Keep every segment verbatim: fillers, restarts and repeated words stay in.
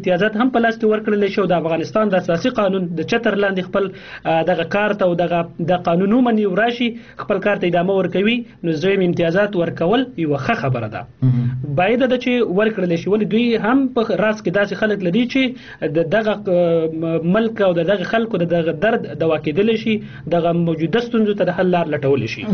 امتیازات هم په لاس کې ورکړل شي او د افغانستان د اساسي قانون د چتر لاندې خپل دغه کار ته او دغه د قانون ومني وراشي خپل کار ته ادامه ورکوي نو زویم امتیازات ورکول یو ښه خبره ده. باید د چې ورکړل شي ولې دوی هم په راس کې داسې خلک لري چې د دغه ملک او د دغه خلکو د دغه درد دوا کېدل شي دغه موجوده ستونزو ته د حل لار لټول شي.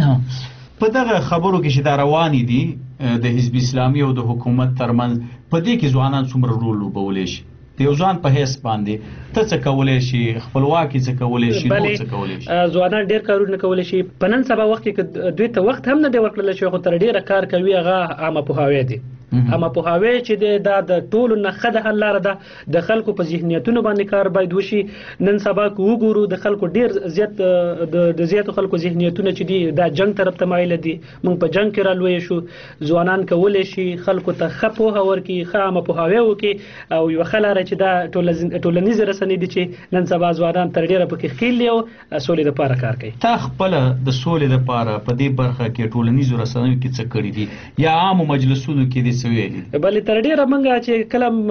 په دغه خبرو کې چې دا روانې دي د حزب اسلامي او د حکومت ترمنځ په دې کې ځوانان څومره رول لوبولی شي د یو ځوان په حیث باندې ته څه کولی شي خپلواکي څه کولی شي نور څه کولی شي؟ ځوانان ډېر کارونه کولی شي په نن سبا وخت کې دوی ته وخت هم نه دی ورکړل شوی خو تر ډېره کار کوي هغه عامه پوهاوی دی. عامه پوهاوی چې دی دا د ټولو نه ښه د حل لاره ده د خلکو په ذهنیتونو باندې کار باید وشي. نن سبا که وګورو د خلکو ډېر زیات د زیاتو خلکو ذهنیتونه چې دي دا جنګ طرف ته مایله دي. موږ په جنګ کې رالوی شو. ځوانان کولی شي خلکو ته ښه پوهه ورکړي ښه عامه پوهاوی وکړي او یوه ښه لاره چې دا ټولنیزې رسنۍ دي چې نن سبا ځوانان تر ډېره پکې ښکیل دي او سولې دپاره کار کوي. تا خپله د سولې دپاره په دې برخه کې ټولنیزو رسنیو کې څه کړي دي یا عامو مجلسونو کې دي څه ویلي؟ بلې تر ډېره موږ چې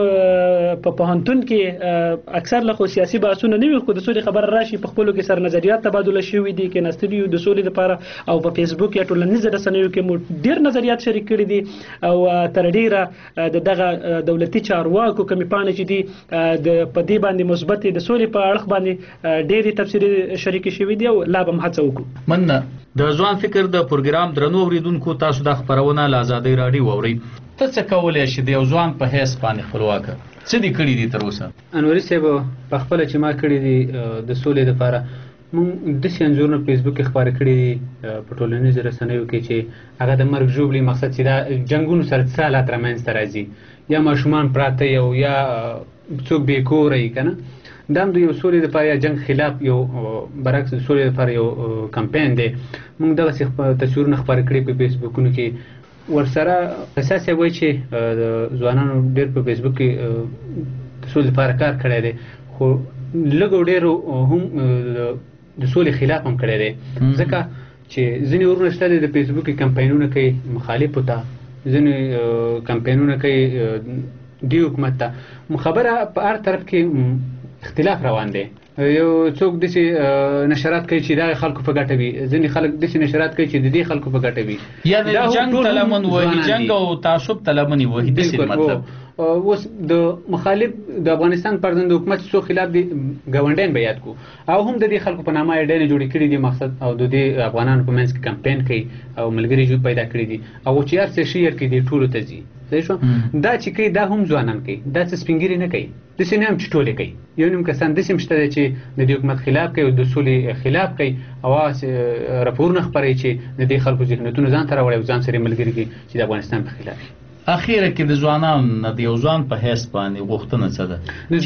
کله په پوهنتون کې اکثر له خو سیاسي بحثونه نه وي خو د سولې خبره راشي په خپلو کې سر نظریات تبادله شوي دي کېناستلي یو د سولې دپاره او په فیسبوک یا ټولنیزو رسنیو کې مو ډېر نظریات شریک کړي دي او تر ډېره د دغه دولتي چارواکو کمې پاڼې چې دي د په دې باندې مثبت د سولې په اړخ باندې ډېرې تبصرې شریکې شوي دي او لا به هم هڅه وکړو. مننه. د ځوان فکر د پروګرام درنو اورېدونکو تاسو دا خپرونه له ازادۍ راډیو اورئ. ته څه کولی شي د یو ځوان په حیث باندې خپلواکه څه دې کړي دي تر اوسه؟ انوري صاحب په خپله چې ما کړي دي د سولې دپاره موږ داسې انځورونه په فیسبوک کې خپاره کړي دي په ټولنیزو رسنیو کې چې هغه د مرګ ژوبلې مقصد چې دا جنګونو سره څه حالات رامنځته راځي یا ماشومان پراته یو یا څوک بې کوره یي که نه دا هم د یو سولې دپاره یا جنګ خلاف یو برعکس د سولې دپاره یو کمپین دی. موږ دغسې تصویرونه خپاره کړي په فیسبوکونو کې ورسره اساس یې وایي چې د ځوانانو ډېر په فیسبوک کې د سولې لپاره کار کړی دی خو لږ او ډېرو هم د سولې خلاف هم کړی دی ځکه چې ځینې ورونه شته دی د فیسبوک کې کمپینونه کوي مخالفو ته ځینې کمپینونه کوي دې حکومت ته خبره په هر طرف کې اختلاف روان دی. یو څوک داسې نشرات کوي چې دا خلکو په ګټه وي ځینې خلک داسې نشرات کوي چې د دې خلکو په ګټه وي یا د جنګ تلمن وهي جنګ او تعصب تلمن وهي داسې مطلب اوس د مخالف د افغانستان پر ضد حکومت څو خلاف دي ګاونډیان به یاد کو او هم د دې خلکو په نامه ډېرې جوړې کړي دي مقصد او د دې افغانانو په منځ کې کمپین کوي او ملګري جوړ پیدا کړي دي او چې هر څه شیر کې دي ټولو ته ځي صحیح شو. دا چې کوي دا هم ځوانان کوي دا څه سپینګیري نه کوي داسې نه هم چې ټولې کوي یو نیم کسان داسې هم شته دی چې د دې حکومت خلاف کوي او د سولې خلاف کوي او هغه راپورونه خپروي چې د دې خلکو ذهنیتونه ځان ته راوړي او ځان سره ملګري کوي چې د افغانستان په خلاف. اخیره کې د ځوانانو نه د یو ځوان په حیث باندې غوښتنه څه ده؟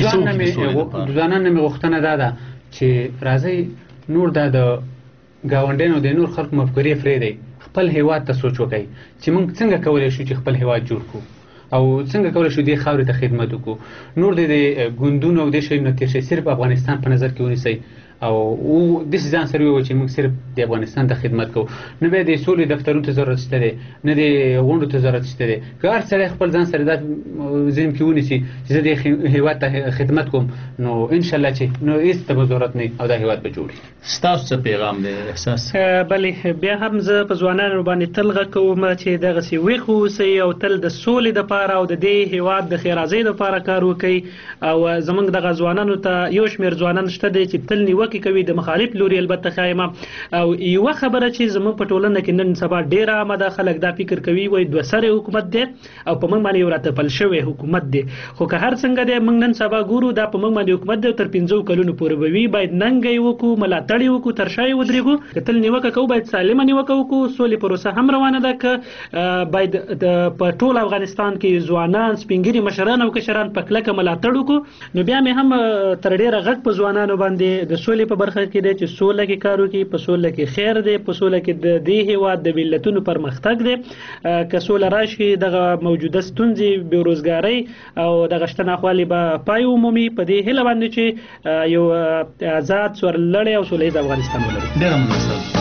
د ځوانانو نه مې غوښتنه دا ده چې راځئ نور دا د ګاونډیانو د نور خلکو مفکورې پرېږدئ خپل هیواد ته سوچ وکړئ چې موږ څنګه کولی شو چې خپل هیواد جوړ کړو او څنګه کولی شو دې خاورې ته خدمت وکړو. نور د ګوندونو او دې شیانو نه تېر شئ صرف افغانستان په نظر کې ونیسئ او داسې ځان سره ووایو چې موږ صرف د افغانستان ته خدمت کوو نه بیا د سولې دفترونو ته ضرورت شته دی نه د غونډو ته ضرورت شته دی. که هر سړی خپل ځان سره دا ذهن کې ونیسي چې زه د هیواد ته خدمت کوم نو انشاءالله چې نو هېڅ ته به ضرورت نه او دا هیواد به جوړي. ستاسو څه پیغام دی احساس؟ بلې بیا هم زه په ځوانانو باندې تل غږ کوم چې دغسې ویښ واوسئ او تل د سولې دپاره او د دې هیواد د ښېرازۍ دپاره کار وکړئ او زموږ دغه ځوانانو ته یو شمېر ځوانان شته دی چې تل نیوکې کوي د مخالف لوري البته خایمه او یوه خبره چې زموږ په ټولنه کې نن سبا ډېره عامه ده خلک دا فکر کوي وایي دوه سرې حکومت دی او په موږ باندې یو راتپل شوی حکومت دی خو که هر څنګه دی موږ نن سبا ګورو دا په موږ باندې حکومت دی تر پنځو کلونو پورې به وي باید ننګه یې وکړو ملاتړ یې وکړو تر شا یې ودرېږو که تل نیوکه کوو باید سالمه نیوکه وکړو سولې پروسه هم روانه ده که باید په ټول افغانستان کې ځوانان سپین ږیري مشران او کشران په کلکه ملاتړ وکړو نو بیا مې هم تر ډېره غږ په ځوانانو باندې د سولې په برخه کې دی چې سوله کې کار وکړي په سوله کې خیر دی په سوله کې د دې هیواد د ملتونو پرمختګ دی که سوله راشي دغه موجوده ستونزې بېروزګارۍ او دغه شته ناخوالې به پای ومومي په دې هیله باندې چې یو آزاد سرلوړی او سوله ییز افغانستان ولري. ډېره مننه.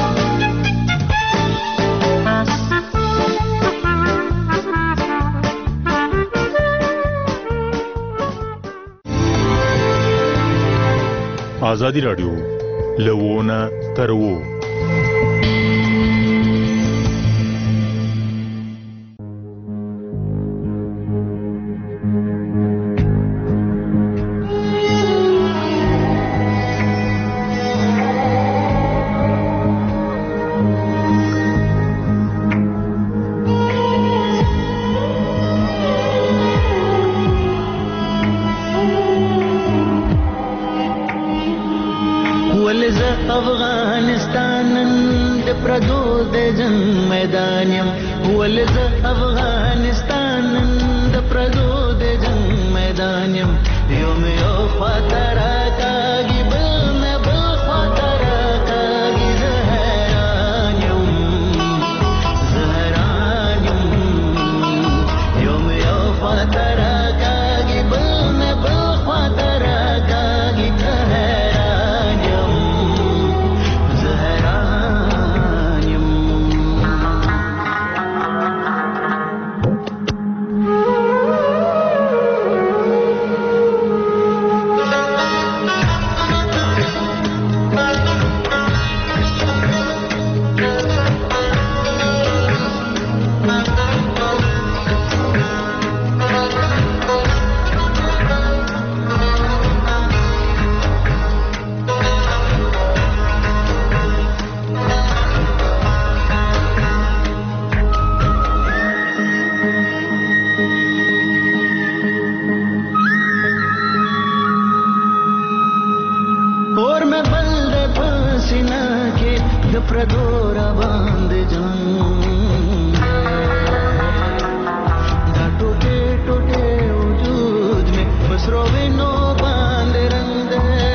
ازادي راډیو لوونه ترو افغانستان د پردو د جنگ میدان یم ولز افغانستان د پردو د جنگ میدان یم یوم یو خاطر کاږي بل نه بل خاطر کاږي زهران یم زهران یم یوم یو خاطر کاږي بل نه بل خاطر کاږي زهران یم پردورا باندې جنگ دا ټوټه ټوټه وجود میں بسرو وینو باندې رنگ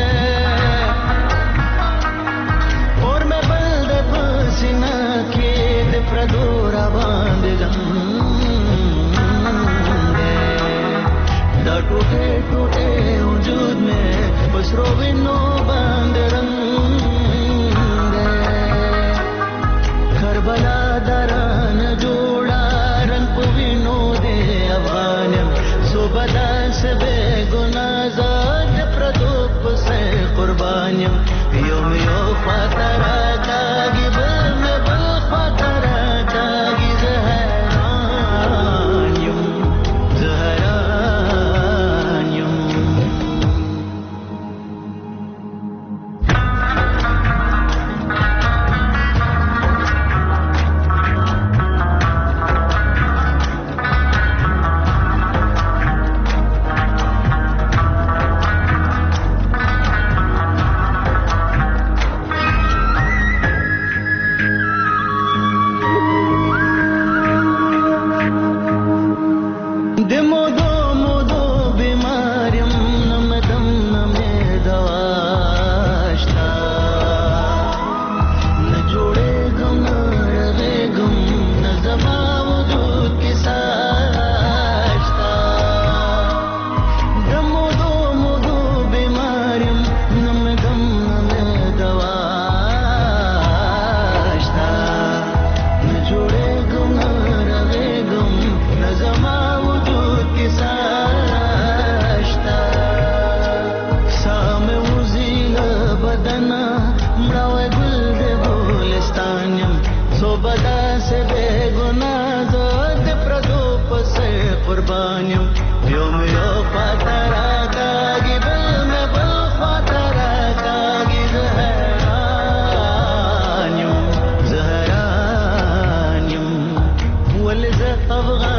اور میں بل د پسینا کې د پردورا باندې جنگ دا ټوټه ټوټه وجود میں بسرو وینو باندې رنگ کربلا دران جوڑا رنگ پوینو دے افغانیم صوبدا سے بے گناہ ذات پردوپ سے قربانیم یوم یو خاطرہ کاگی بل میں بل خاطرہ کاگی زہرانیم زہرانیم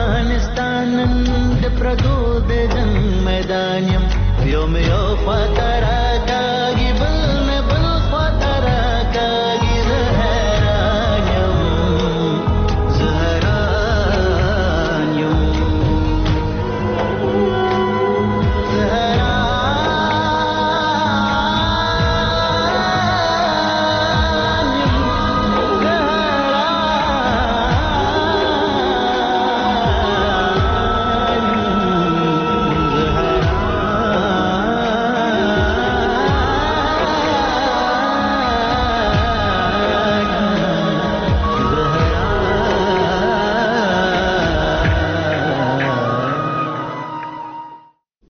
افغانستان د پردو د جنگ میدان یم یوم یو خاطر